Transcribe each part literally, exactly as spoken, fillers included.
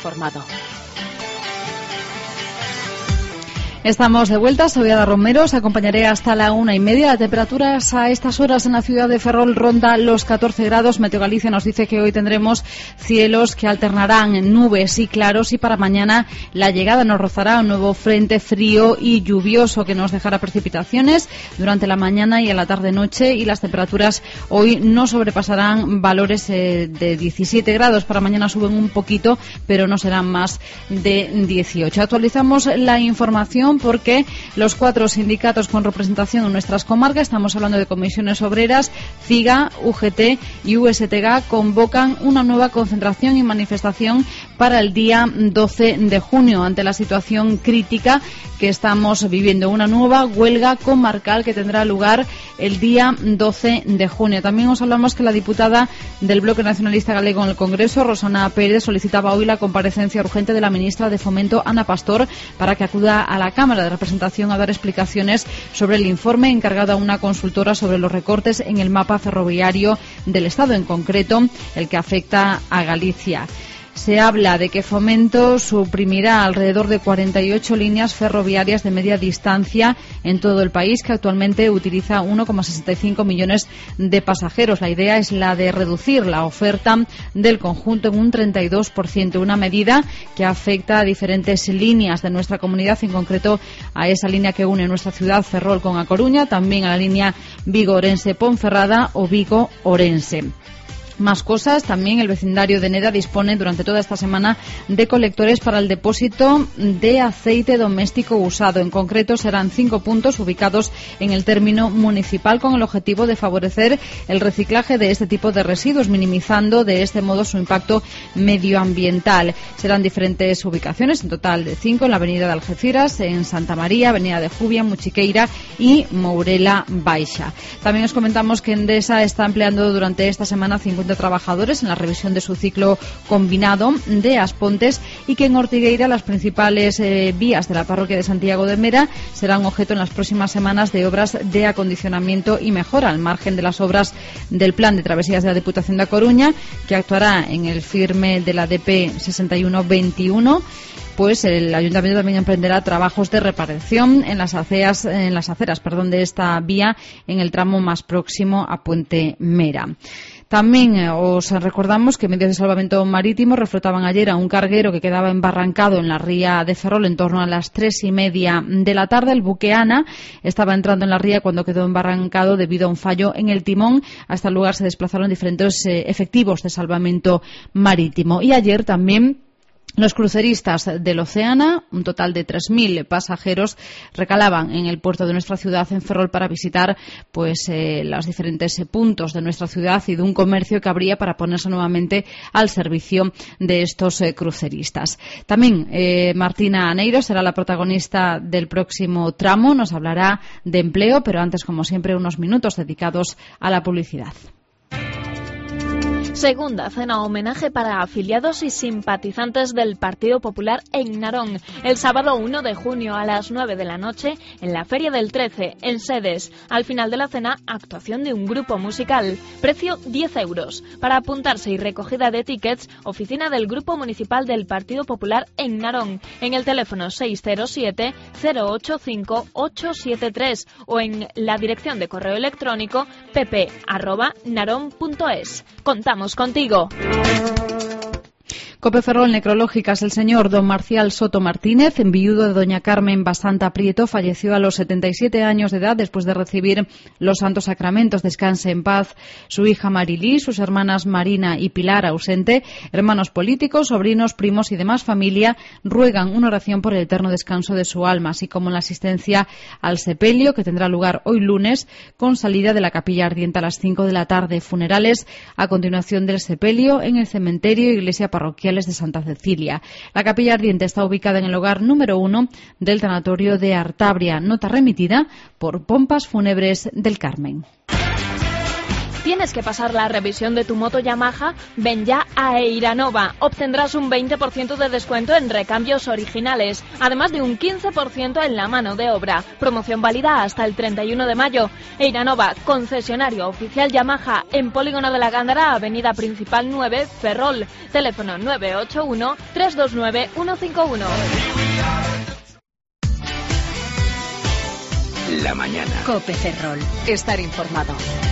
informado. Estamos de vuelta, soy Ada Romero, os acompañaré hasta la una y media. La temperatura a estas horas en la ciudad de Ferrol ronda los catorce grados. Meteo Galicia nos dice que hoy tendremos cielos que alternarán nubes y claros, y para mañana la llegada nos rozará un nuevo frente frío y lluvioso que nos dejará precipitaciones durante la mañana y a la tarde-noche, y las temperaturas hoy no sobrepasarán valores eh, de diecisiete grados. Para mañana suben un poquito, pero no serán más de dieciocho. Actualizamos la información porque los cuatro sindicatos con representación en nuestras comarcas, estamos hablando de Comisiones Obreras, CIGA, U G T y U S T G, convocan una nueva concentración y manifestación para el día doce de junio ante la situación crítica que estamos viviendo. Una nueva huelga comarcal que tendrá lugar el día doce de junio. También os hablamos que la diputada del Bloque Nacionalista Galego en el Congreso, Rosana Pérez, solicitaba hoy la comparecencia urgente de la ministra de Fomento, Ana Pastor, para que acuda a la Cámara de Representación a dar explicaciones sobre el informe encargado a una consultora sobre los recortes en el mapa ferroviario del Estado, en concreto el que afecta a Galicia. Se habla de que Fomento suprimirá alrededor de cuarenta y ocho líneas ferroviarias de media distancia en todo el país, que actualmente utiliza uno coma sesenta y cinco millones de pasajeros. La idea es la de reducir la oferta del conjunto en un treinta y dos por ciento, una medida que afecta a diferentes líneas de nuestra comunidad, en concreto a esa línea que une nuestra ciudad Ferrol con A Coruña, también a la línea Vigo-Orense-Ponferrada o Vigo-Orense. Más cosas, también el vecindario de Neda dispone durante toda esta semana de colectores para el depósito de aceite doméstico usado. En concreto serán cinco puntos ubicados en el término municipal con el objetivo de favorecer el reciclaje de este tipo de residuos, minimizando de este modo su impacto medioambiental. Serán diferentes ubicaciones, en total de cinco, en la avenida de Algeciras, en Santa María, avenida de Jubia, Muchiqueira y Mourela Baixa. También os comentamos que Endesa está empleando durante esta semana cincuenta trabajadores en la revisión de su ciclo combinado de Aspontes, y que en Ortigueira las principales eh, vías de la parroquia de Santiago de Mera serán objeto en las próximas semanas de obras de acondicionamiento y mejora, al margen de las obras del plan de travesías de la Diputación de A Coruña, que actuará en el firme de la D P sesenta y uno veintiuno. Pues el Ayuntamiento también emprenderá trabajos de reparación en las aceras, en las aceras, perdón, de esta vía en el tramo más próximo a Puente Mera. También eh, os recordamos que medios de salvamento marítimo reflotaban ayer a un carguero que quedaba embarrancado en la ría de Ferrol en torno a las tres y media de la tarde. El buque Ana estaba entrando en la ría cuando quedó embarrancado debido a un fallo en el timón. Hasta el lugar se desplazaron diferentes eh, efectivos de salvamento marítimo. Y ayer también los cruceristas del Oceana, un total de tres mil pasajeros, recalaban en el puerto de nuestra ciudad, en Ferrol, para visitar pues eh, los diferentes puntos de nuestra ciudad y de un comercio que habría para ponerse nuevamente al servicio de estos eh, cruceristas. También eh, Martina Aneiro será la protagonista del próximo tramo, nos hablará de empleo, pero antes, como siempre, unos minutos dedicados a la publicidad. Segunda cena homenaje para afiliados y simpatizantes del Partido Popular en Narón, el sábado uno de junio a las nueve de la noche en la Feria del trece, en Sedes. Al final de la cena, actuación de un grupo musical. Precio diez euros. Para apuntarse y recogida de tickets, oficina del Grupo Municipal del Partido Popular en Narón, en el teléfono seis cero siete, cero ocho cinco, ocho siete tres o en la dirección de correo electrónico pp arroba narón punto es. Contamos contigo. Cope Ferrol, necrológicas. El señor don Marcial Soto Martínez, viudo de doña Carmen Bastanta Prieto, falleció a los setenta y siete años de edad después de recibir los santos sacramentos. Descanse en paz su hija Marilí, sus hermanas Marina y Pilar, ausente, hermanos políticos, sobrinos, primos y demás familia ruegan una oración por el eterno descanso de su alma, así como la asistencia al sepelio, que tendrá lugar hoy lunes con salida de la capilla ardiente a las cinco de la tarde. Funerales a continuación del sepelio en el cementerio Iglesia Parroquial de Santa Cecilia. La capilla ardiente está ubicada en el hogar número uno del tanatorio de Artabria. Nota remitida por Pompas Fúnebres del Carmen. ¿Tienes que pasar la revisión de tu moto Yamaha? Ven ya a Eiranova. Obtendrás un veinte por ciento de descuento en recambios originales, además de un quince por ciento en la mano de obra. Promoción válida hasta el treinta y uno de mayo. Eiranova, concesionario oficial Yamaha, en Polígono de la Gándara, Avenida Principal nueve, Ferrol. Teléfono nueve ocho uno, tres dos nueve, uno cinco uno. La mañana. COPE Ferrol. Estar informado.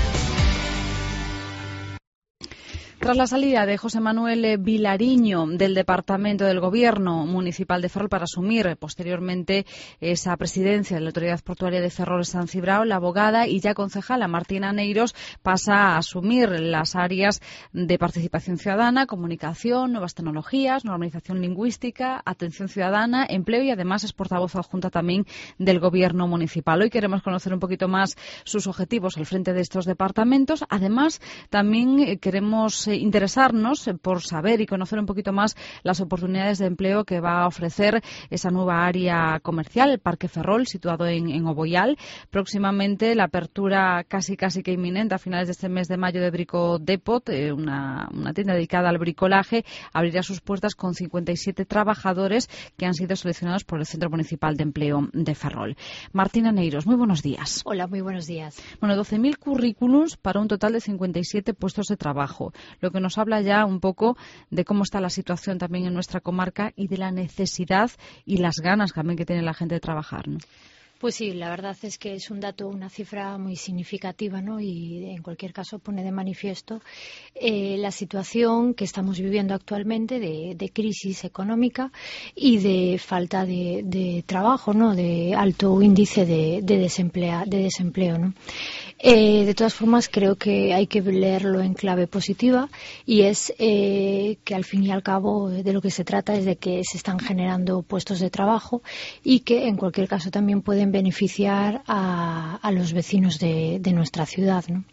Tras la salida de José Manuel Vilariño del Departamento del Gobierno Municipal de Ferrol para asumir posteriormente esa presidencia de la Autoridad Portuaria de Ferrol San Cibrao, la abogada y ya concejala Martina Neiros pasa a asumir las áreas de participación ciudadana, comunicación, nuevas tecnologías, normalización lingüística, atención ciudadana, empleo y además es portavoz adjunta también del Gobierno Municipal. Hoy queremos conocer un poquito más sus objetivos al frente de estos departamentos. Además, también queremos interesarnos por saber y conocer un poquito más las oportunidades de empleo que va a ofrecer esa nueva área comercial, el Parque Ferrol, situado en, en Oboyal. Próximamente la apertura casi casi que inminente a finales de este mes de mayo de Brico Depot, eh, una, una tienda dedicada al bricolaje, abrirá sus puertas con cincuenta y siete trabajadores que han sido seleccionados por el Centro Municipal de Empleo de Ferrol. Martina Neiros, muy buenos días. Hola, muy buenos días. Bueno, doce mil currículums para un total de cincuenta y siete puestos de trabajo, lo que nos habla ya un poco de cómo está la situación también en nuestra comarca y de la necesidad y las ganas también que tiene la gente de trabajar, ¿no? Pues sí, la verdad es que es un dato, una cifra muy significativa, ¿no? Y en cualquier caso pone de manifiesto eh, la situación que estamos viviendo actualmente de, de crisis económica y de falta de, de trabajo, ¿no? De alto índice de, de, desemplea, de desempleo, ¿no? Eh, de todas formas, creo que hay que leerlo en clave positiva y es eh, que al fin y al cabo de lo que se trata es de que se están generando puestos de trabajo y que en cualquier caso también pueden beneficiar a, a los vecinos de, de nuestra ciudad, ¿no?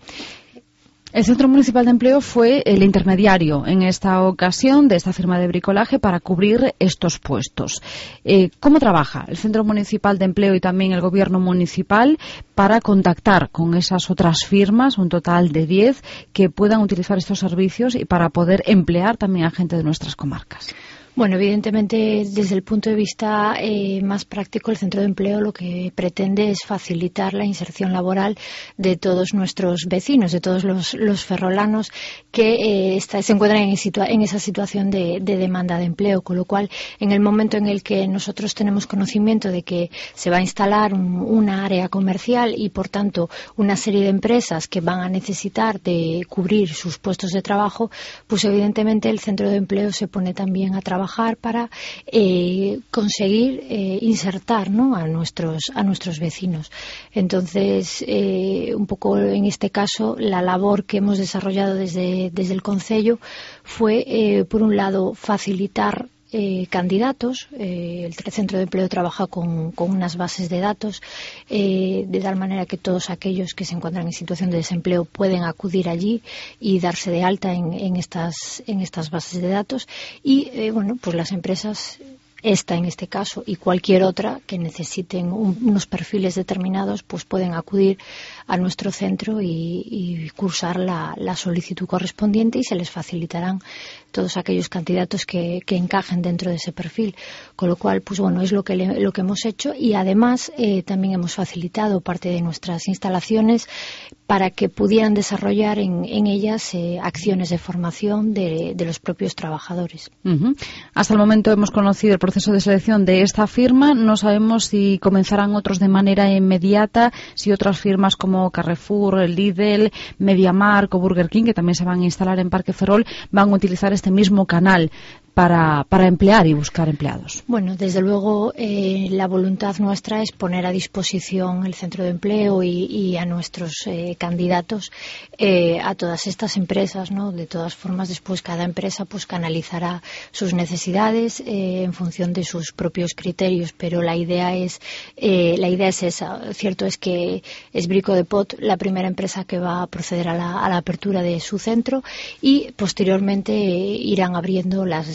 El Centro Municipal de Empleo fue el intermediario en esta ocasión de esta firma de bricolaje para cubrir estos puestos. Eh, ¿Cómo trabaja el Centro Municipal de Empleo y también el Gobierno Municipal para contactar con esas otras firmas, un total de diez, que puedan utilizar estos servicios y para poder emplear también a gente de nuestras comarcas? Bueno, evidentemente, desde el punto de vista eh, más práctico, el Centro de Empleo lo que pretende es facilitar la inserción laboral de todos nuestros vecinos, de todos los, los ferrolanos que eh, está, se encuentran en, situa en esa situación de, de demanda de empleo. Con lo cual, en el momento en el que nosotros tenemos conocimiento de que se va a instalar un, una área comercial y, por tanto, una serie de empresas que van a necesitar de cubrir sus puestos de trabajo, pues evidentemente el Centro de Empleo se pone también a trabajar para eh, conseguir eh, insertar, ¿no?, a nuestros a nuestros vecinos. Entonces, eh, un poco en este caso, la labor que hemos desarrollado desde, desde el Concello fue, eh, por un lado, facilitar Eh, candidatos. Eh, el Centro de Empleo trabaja con, con unas bases de datos eh, de tal manera que todos aquellos que se encuentran en situación de desempleo pueden acudir allí y darse de alta en, en estas en estas bases de datos y eh, bueno, pues las empresas, esta en este caso y cualquier otra que necesiten un, unos perfiles determinados, pues pueden acudir a nuestro centro y, y cursar la, la solicitud correspondiente y se les facilitarán todos aquellos candidatos que, que encajen dentro de ese perfil. Con lo cual, pues bueno, es lo que, le, lo que hemos hecho y además eh, también hemos facilitado parte de nuestras instalaciones para que pudieran desarrollar en, en ellas eh, acciones de formación de, de los propios trabajadores. Uh-huh. Hasta el momento hemos conocido el proceso de selección de esta firma. No sabemos si comenzarán otros de manera inmediata, si otras firmas como Carrefour, Lidl, MediaMarkt o Burger King, que también se van a instalar en Parque Ferrol, van a utilizar este mismo canal para, para emplear y buscar empleados. Bueno, desde luego eh, la voluntad nuestra es poner a disposición el centro de empleo y, y a nuestros eh, candidatos eh, a todas estas empresas, ¿no? De todas formas, después cada empresa pues canalizará sus necesidades eh, en función de sus propios criterios, pero la idea es eh, la idea es esa. Cierto es que es Brico Depot la primera empresa que va a proceder a la, a la apertura de su centro y posteriormente eh, irán abriendo las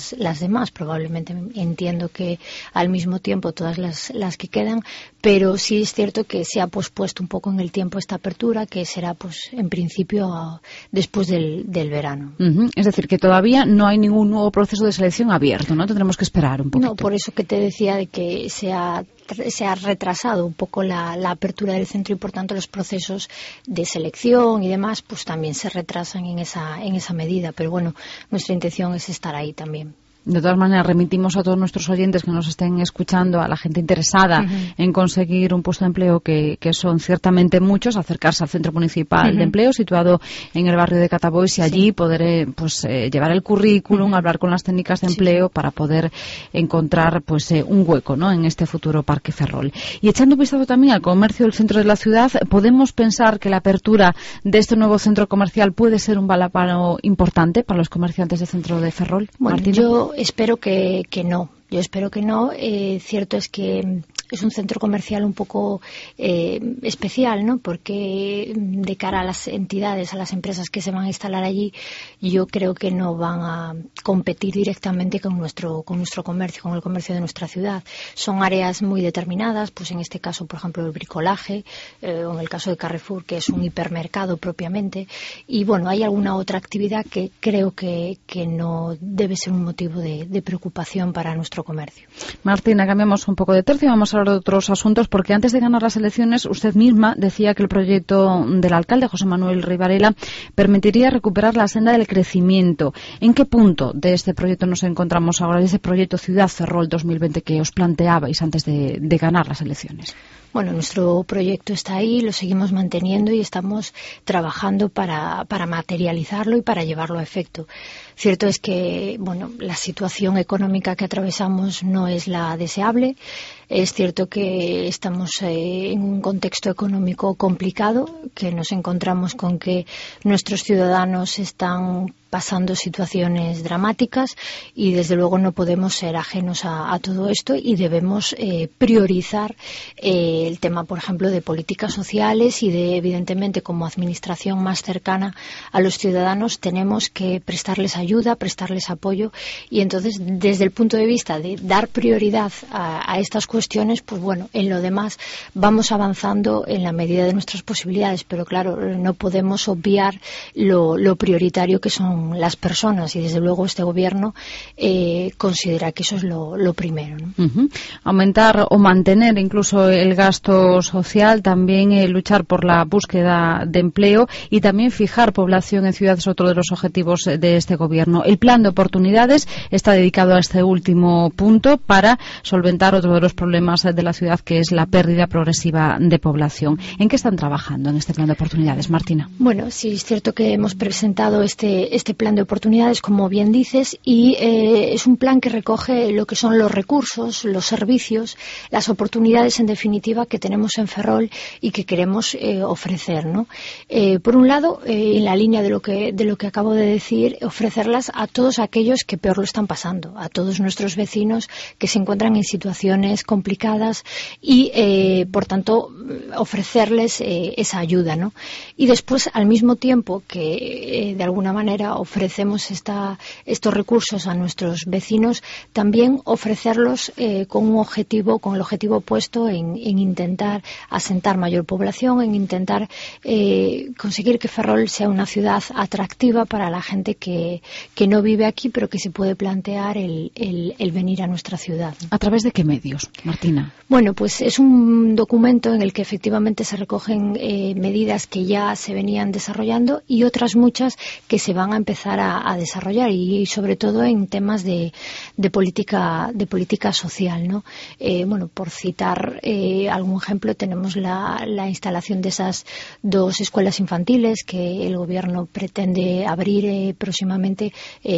las, las demás. Probablemente entiendo que al mismo tiempo todas las, las que quedan, pero sí es cierto que se ha pospuesto un poco en el tiempo esta apertura, que será pues en principio a, después del, del verano. Uh-huh. Es decir, que todavía no hay ningún nuevo proceso de selección abierto, ¿no? Tendremos que esperar un poquito. No, por eso que te decía de que se ha, se ha retrasado un poco la, la apertura del centro y por tanto los procesos de selección y demás pues también se retrasan en esa, en esa medida, pero bueno, nuestra intención es estar ahí también. De todas maneras, remitimos a todos nuestros oyentes que nos estén escuchando, a la gente interesada uh-huh. en conseguir un puesto de empleo, que, que son ciertamente muchos, acercarse al Centro Municipal uh-huh. de Empleo, situado en el barrio de Catabois, y allí sí. poder eh, pues eh, llevar el currículum, uh-huh. hablar con las técnicas de empleo sí. para poder encontrar pues eh, un hueco, ¿no?, en este futuro Parque Ferrol. Y echando un vistazo también al comercio del centro de la ciudad, podemos pensar que la apertura de este nuevo centro comercial puede ser un balapano importante para los comerciantes del centro de Ferrol. Bueno, Martina. yo espero que, que no. Yo espero que no. Eh, cierto es que es un centro comercial un poco eh, especial, ¿no? Porque de cara a las entidades, a las empresas que se van a instalar allí, yo creo que no van a competir directamente con nuestro con nuestro comercio, con el comercio de nuestra ciudad. Son áreas muy determinadas, pues en este caso, por ejemplo, el bricolaje, eh, o en el caso de Carrefour, que es un hipermercado propiamente. Y bueno, hay alguna otra actividad que creo que, que no debe ser un motivo de, de preocupación para nuestro comercio. Martina, cambiamos un poco de tercio y vamos a hablar de otros asuntos, porque antes de ganar las elecciones usted misma decía que el proyecto del alcalde José Manuel Ribarela permitiría recuperar la senda del crecimiento. ¿En qué punto de este proyecto nos encontramos ahora, de ese proyecto Ciudad Ferrol dos mil veinte que os planteabais antes de, de ganar las elecciones? Bueno, nuestro proyecto está ahí, lo seguimos manteniendo y estamos trabajando para, para materializarlo y para llevarlo a efecto. Cierto es que, bueno, la situación económica que atravesamos no es la deseable. Es cierto que estamos eh, en un contexto económico complicado, que nos encontramos con que nuestros ciudadanos están pasando situaciones dramáticas y desde luego no podemos ser ajenos a, a todo esto y debemos eh, priorizar eh, el tema, por ejemplo, de políticas sociales y de, evidentemente, como administración más cercana a los ciudadanos, tenemos que prestarles ayuda, prestarles apoyo y entonces, desde el punto de vista de dar prioridad a, a estas cuestiones, pues bueno, en lo demás vamos avanzando en la medida de nuestras posibilidades, pero claro, no podemos obviar lo, lo prioritario que son las personas y desde luego este gobierno eh, considera que eso es lo, lo primero, ¿no? Uh-huh. Aumentar o mantener incluso el gasto social, también eh, luchar por la búsqueda de empleo y también fijar población en ciudades es otro de los objetivos de este gobierno. El plan de oportunidades está dedicado a este último punto para solventar otro de los problemas de la ciudad, que es la pérdida progresiva de población. ¿En qué están trabajando en este plan de oportunidades, Martina? Bueno, sí es cierto que hemos presentado este este plan de oportunidades, como bien dices, y eh, es un plan que recoge lo que son los recursos, los servicios, las oportunidades en definitiva que tenemos en Ferrol y que queremos eh, ofrecer, ¿no? Eh, por un lado, eh, en la línea de lo que de lo que acabo de decir, ofrecerlas a todos aquellos que peor lo están pasando, a todos nuestros vecinos que se encuentran en situaciones complicadas y, eh, por tanto, ofrecerles eh, esa ayuda, ¿no? Y después, al mismo tiempo que, eh, de alguna manera, ofrecemos esta, estos recursos a nuestros vecinos, también ofrecerlos eh, con un objetivo, con el objetivo puesto en, en intentar asentar mayor población, en intentar eh, conseguir que Ferrol sea una ciudad atractiva para la gente que, que no vive aquí, pero que se puede plantear el, el, el venir a nuestra ciudad. ¿A través de qué medios, Martina? Bueno, pues es un documento en el que efectivamente se recogen eh, medidas que ya se venían desarrollando y otras muchas que se van a empezar a, a desarrollar y, y sobre todo en temas de, de política de política social, ¿no? Eh, bueno, por citar eh, algún ejemplo, tenemos la, la instalación de esas dos escuelas infantiles que el gobierno pretende abrir eh, próximamente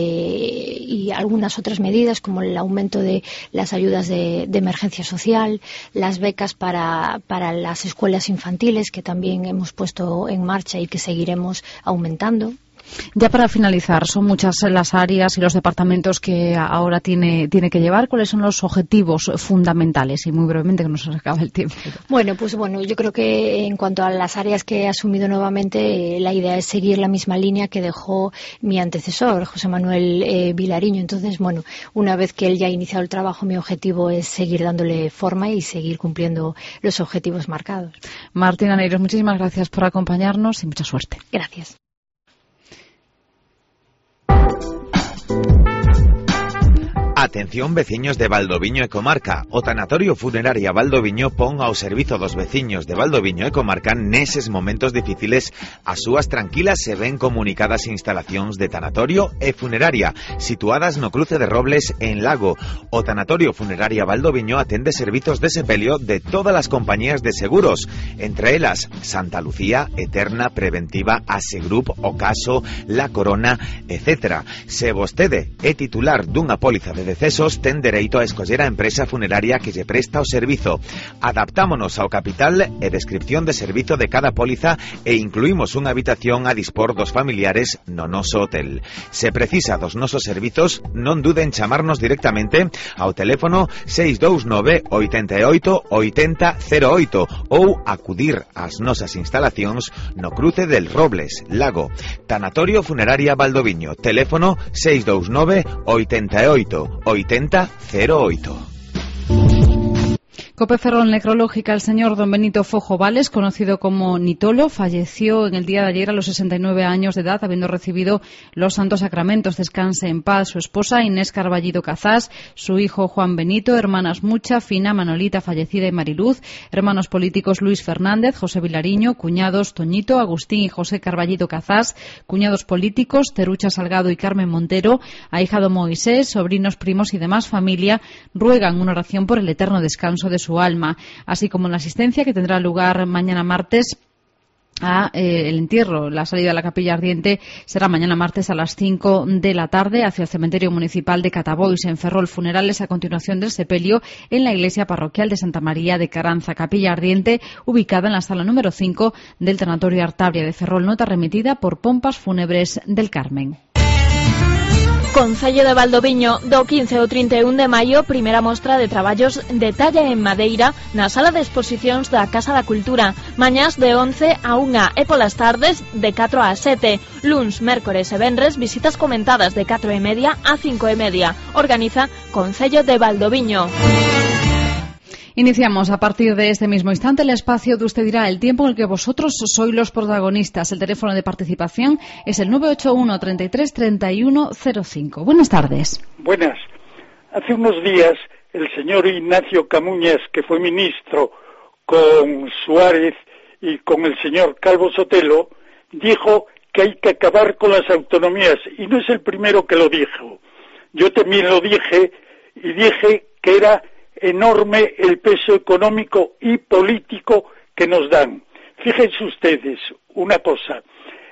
eh, y algunas otras medidas como el aumento de las ayudas de, de emergencia social, las becas para, para las escuelas infantiles que también hemos puesto en marcha y que seguiremos aumentando. Ya para finalizar, son muchas las áreas y los departamentos que ahora tiene, tiene que llevar. ¿Cuáles son los objetivos fundamentales? Y muy brevemente, que nos acaba el tiempo. Bueno, pues bueno, yo creo que en cuanto a las áreas que he asumido nuevamente, eh, la idea es seguir la misma línea que dejó mi antecesor, José Manuel eh, Vilariño. Entonces, bueno, una vez que él ya ha iniciado el trabajo, mi objetivo es seguir dándole forma y seguir cumpliendo los objetivos marcados. Martina Neiros, muchísimas gracias por acompañarnos y mucha suerte. Gracias. Atención veciños de Valdoviño e Comarca. O Tanatorio Funeraria Valdoviño pon ao servizo dos veciños de Valdoviño e Comarca neses momentos difíciles as súas tranquilas e ben comunicadas instalacións de tanatorio e funeraria situadas no cruce de Robles en Lago. O Tanatorio Funeraria Valdoviño atende servizos de sepelio de todas as compañías de seguros, entre elas Santa Lucía, Eterna, Preventiva, Asegrup, Ocaso, La Corona, etcétera. Se vostede é titular dunha póliza de decesos, ten dereito a escoller a empresa funeraria que lle presta o servizo. Adaptámonos ao capital e descripción de servizo de cada póliza e incluímos unha habitación a dispor dos familiares no noso hotel. Se precisa dos nosos servizos, non duden chamarnos directamente ao teléfono seis dous nove, oito oito, oito cero cero oito ou acudir ás nosas instalacións no cruce del Robles, Lago. Tanatorio Funeraria Valdoviño, teléfono seis dous nove, oito oito, oito cero cero oito. Cope Ferrol Necrológica. El señor don Benito Fojo Vales, conocido como Nitolo, falleció en el día de ayer a los sesenta y nueve años de edad, habiendo recibido los santos sacramentos. Descanse en paz su esposa Inés Carballido Cazás, su hijo Juan Benito, hermanas Mucha, Fina, Manolita, fallecida, y Mariluz, hermanos políticos Luis Fernández, José Vilariño, cuñados Toñito, Agustín y José Carballido Cazás, cuñados políticos Terucha Salgado y Carmen Montero, ahijado Moisés, sobrinos, primos y demás familia, ruegan una oración por el eterno descanso de su su alma, así como la asistencia que tendrá lugar mañana martes a eh, el entierro. La salida de la capilla ardiente será mañana martes a las cinco de la tarde hacia el cementerio municipal de Catabois, en Ferrol. Funerales a continuación del sepelio en la iglesia parroquial de Santa María de Caranza. Capilla ardiente ubicada en la sala número cinco del tanatorio Artabria de Ferrol. Nota remitida por Pompas Fúnebres del Carmen. Concello de Valdoviño, do quince ao trinta e un de maio, primeira mostra de traballos de talla en madeira na sala de exposicións da Casa da Cultura. Mañás de once a unha e polas tardes de catro a sete. Luns, mércores e venres, visitas comentadas de catro e media a cinco e media. Organiza Concello de Valdoviño. Iniciamos a partir de este mismo instante el espacio de Usted dirá, el tiempo en el que vosotros sois los protagonistas. El teléfono de participación es el nueve ocho uno, treinta y tres, treinta y uno cero cinco. Buenas tardes. Buenas. Hace unos días el señor Ignacio Camuñas, que fue ministro con Suárez y con el señor Calvo Sotelo, dijo que hay que acabar con las autonomías, y no es el primero que lo dijo. Yo también lo dije, y dije que era enorme el peso económico y político que nos dan. Fíjense ustedes una cosa,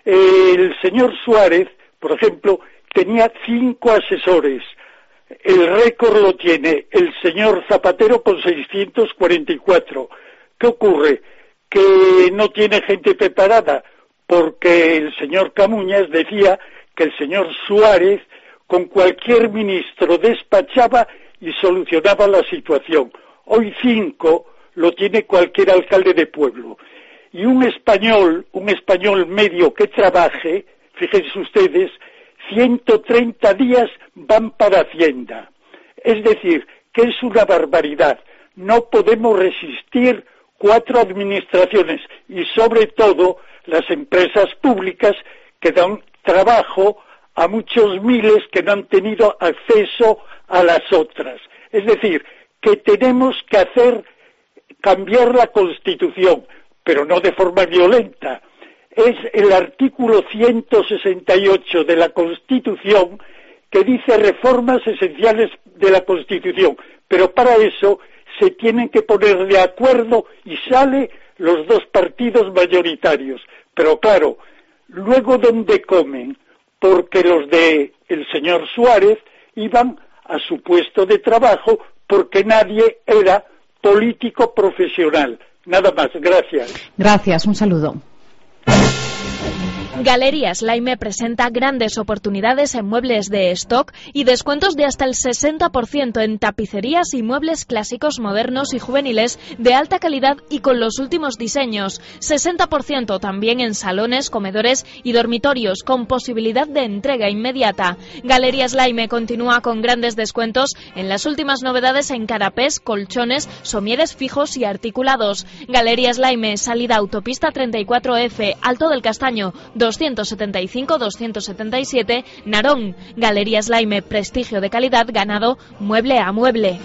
el señor Suárez, por ejemplo, tenía cinco asesores, el récord lo tiene el señor Zapatero con seiscientos cuarenta y cuatro. ¿Qué ocurre? Que no tiene gente preparada, porque el señor Camuñas decía que el señor Suárez con cualquier ministro despachaba y solucionaba la situación. Hoy cinco lo tiene cualquier alcalde de pueblo. Y un español, un español medio que trabaje, fíjense ustedes, ciento treinta días van para Hacienda. Es decir, que es una barbaridad. No podemos resistir cuatro administraciones y sobre todo las empresas públicas que dan trabajo a muchos miles que no han tenido acceso a las otras. Es decir, que tenemos que hacer cambiar la Constitución, pero no de forma violenta. Es el artículo ciento sesenta y ocho de la Constitución que dice reformas esenciales de la Constitución, pero para eso se tienen que poner de acuerdo y sale los dos partidos mayoritarios. Pero claro, luego ¿dónde comen? Porque los de el señor Suárez iban a su puesto de trabajo porque nadie era político profesional. Nada más, gracias. Gracias, un saludo. Galerías Laime presenta grandes oportunidades en muebles de stock y descuentos de hasta el sesenta por ciento en tapicerías y muebles clásicos, modernos y juveniles de alta calidad y con los últimos diseños. sesenta por ciento también en salones, comedores y dormitorios con posibilidad de entrega inmediata. Galerías Laime continúa con grandes descuentos en las últimas novedades en canapés, colchones, somieres fijos y articulados. Galerías Laime, salida autopista treinta y cuatro F, Alto del Castaño, doscientos setenta y cinco doscientos setenta y siete, Narón. Galerías Laime, prestigio de calidad ganado mueble a mueble.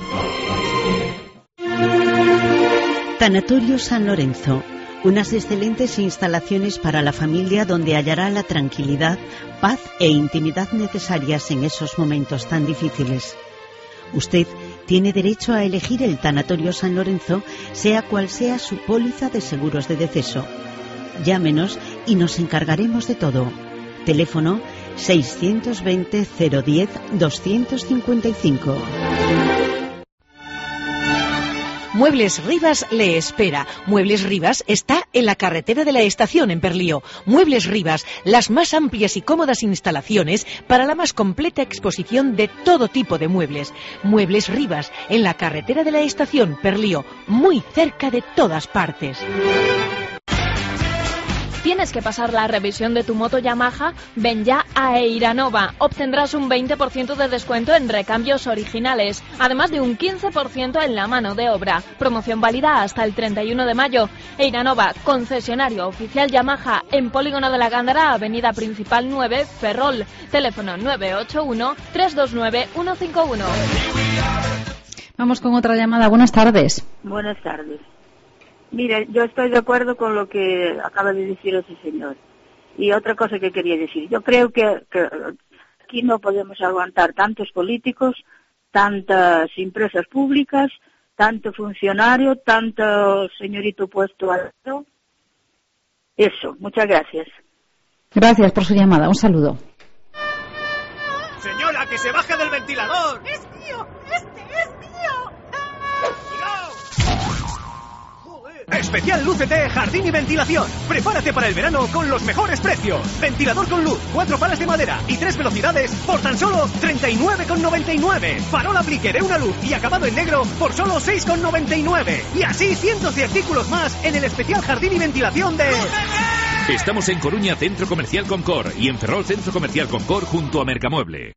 Tanatorio San Lorenzo. Unas excelentes instalaciones para la familia donde hallará la tranquilidad, paz e intimidad necesarias en esos momentos tan difíciles. Usted tiene derecho a elegir el Tanatorio San Lorenzo, sea cual sea su póliza de seguros de deceso. Llámenos y nos encargaremos de todo. Teléfono seiscientos veinte cero diez doscientos cincuenta y cinco. Muebles Rivas le espera. Muebles Rivas está en la carretera de la estación en Perlío. Muebles Rivas, las más amplias y cómodas instalaciones para la más completa exposición de todo tipo de muebles. Muebles Rivas, en la carretera de la estación Perlío, muy cerca de todas partes. ¿Tienes que pasar la revisión de tu moto Yamaha? Ven ya a Eiranova. Obtendrás un veinte por ciento de descuento en recambios originales, además de un quince por ciento en la mano de obra. Promoción válida hasta el treinta y uno de mayo. Eiranova, concesionario oficial Yamaha, en Polígono de la Gándara, Avenida Principal nueve, Ferrol. Teléfono nueve ocho uno, tres dos nueve, uno cinco uno. Vamos con otra llamada. Buenas tardes. Buenas tardes. Mire, yo estoy de acuerdo con lo que acaba de decir ese señor. Y otra cosa que quería decir, yo creo que, que aquí no podemos aguantar tantos políticos, tantas empresas públicas, tanto funcionario, tanto señorito puesto al lado. Eso, muchas gracias. Gracias por su llamada, un saludo. Señora, que se baje del ventilador. ¡Es mío! ¡Este es mío! ¡Cuidado! Especial Lúcete Jardín y Ventilación. Prepárate para el verano con los mejores precios. Ventilador con luz, cuatro palas de madera y tres velocidades por tan solo treinta y nueve con noventa y nueve. Farol aplique de una luz y acabado en negro por solo seis con noventa y nueve. Y así cientos de artículos más en el especial Jardín y Ventilación de... ¡Lúcete! Estamos en Coruña, Centro Comercial Concor, y en Ferrol, Centro Comercial Concor, junto a Mercamueble.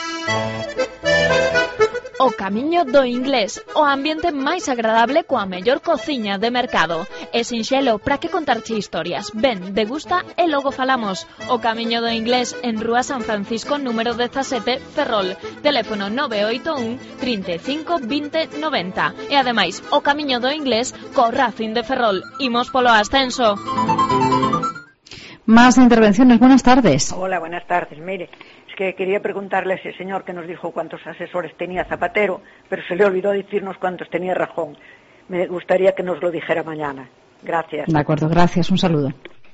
O Camiño do Inglés, o ambiente máis agradable coa mellor cociña de mercado. É sinxelo, para que contarche historias? Ven, degusta e logo falamos. O Camiño do Inglés, en Rúa San Francisco, número dezasete, Ferrol. Teléfono nove oito un, trinta e cinco, vinte, noventa. E ademais, o Camiño do Inglés, co Racing de Ferrol. Imos polo ascenso. Más intervenciones, buenas tardes. Hola, buenas tardes. Mire, es que quería preguntarle a ese señor que nos dijo cuántos asesores tenía Zapatero, pero se le olvidó decirnos cuántos tenía Rajoy. Me gustaría que nos lo dijera mañana. Gracias. De acuerdo, gracias, un saludo.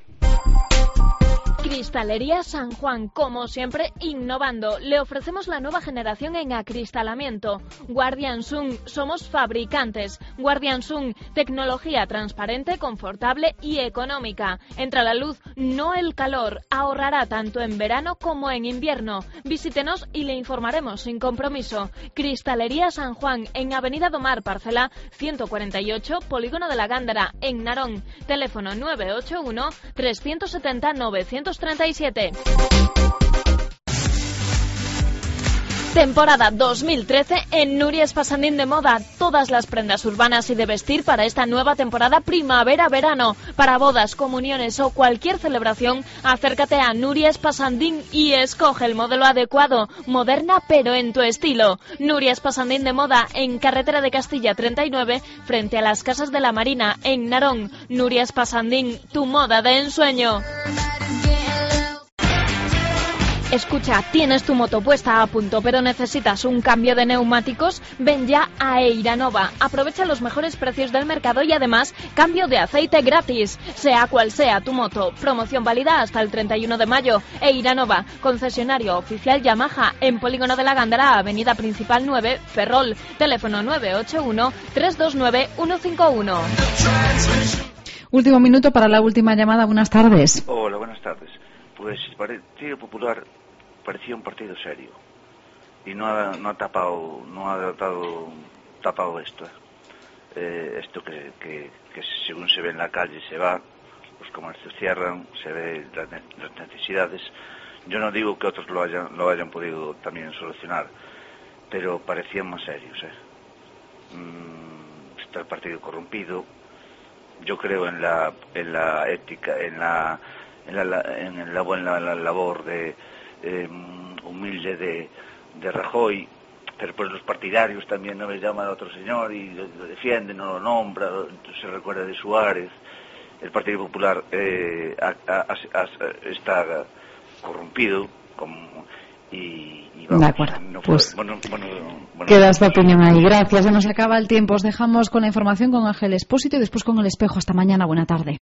Cristalería San Juan, como siempre, innovando. Le ofrecemos la nueva generación en acristalamiento. Guardian Sun, somos fabricantes. Guardian Sun, tecnología transparente, confortable y económica. Entra la luz, no el calor. Ahorrará tanto en verano como en invierno. Visítenos y le informaremos sin compromiso. Cristalería San Juan, en Avenida Domar, parcela ciento cuarenta y ocho, Polígono de la Gándara, en Narón. Teléfono nueve ocho uno, trescientos setenta, novecientos treinta y siete. Temporada dos mil trece en Nuries Pasandín de Moda. Todas las prendas urbanas y de vestir para esta nueva temporada primavera-verano. Para bodas, comuniones o cualquier celebración, acércate a Nuries Pasandín y escoge el modelo adecuado, moderna pero en tu estilo. Nuries Pasandín de Moda, en Carretera de Castilla treinta y nueve, frente a las Casas de la Marina, en Narón. Nuries Pasandín, tu moda de ensueño. Escucha, ¿tienes tu moto puesta a punto pero necesitas un cambio de neumáticos? Ven ya a Eiranova. Aprovecha los mejores precios del mercado y además cambio de aceite gratis. Sea cual sea tu moto. Promoción válida hasta el treinta y uno de mayo. Eiranova, concesionario oficial Yamaha, en Polígono de la Gándara, Avenida Principal nueve, Ferrol. Teléfono nueve ocho uno, tres dos nueve, uno cinco uno. Último minuto para la última llamada. Buenas tardes. Hola, buenas tardes. Pues el Partido Popular parecía un partido serio y no ha, no ha tapado, no ha tratado, tapado esto. Eh, esto que, que, que según se ve en la calle se va, los comercios cierran, se ve las, las necesidades. Yo no digo que otros lo hayan, lo hayan podido también solucionar, pero parecían más serios. ¿eh? Mm, está el partido corrompido. Yo creo en la, en la ética, en la, en la, en la buena la labor de eh, humilde de, de Rajoy, pero pues los partidarios también no les llaman a otro señor y lo, lo defienden, no lo nombra, se recuerda de Suárez. El Partido Popular eh, a, a, a, a, está corrompido como, y, y vamos, de acuerdo, no fue, pues bueno, bueno, bueno, queda esta opinión ahí. Gracias, se nos acaba el tiempo. Os dejamos con la información con Ángel Expósito y después con El Espejo. Hasta mañana, buena tarde.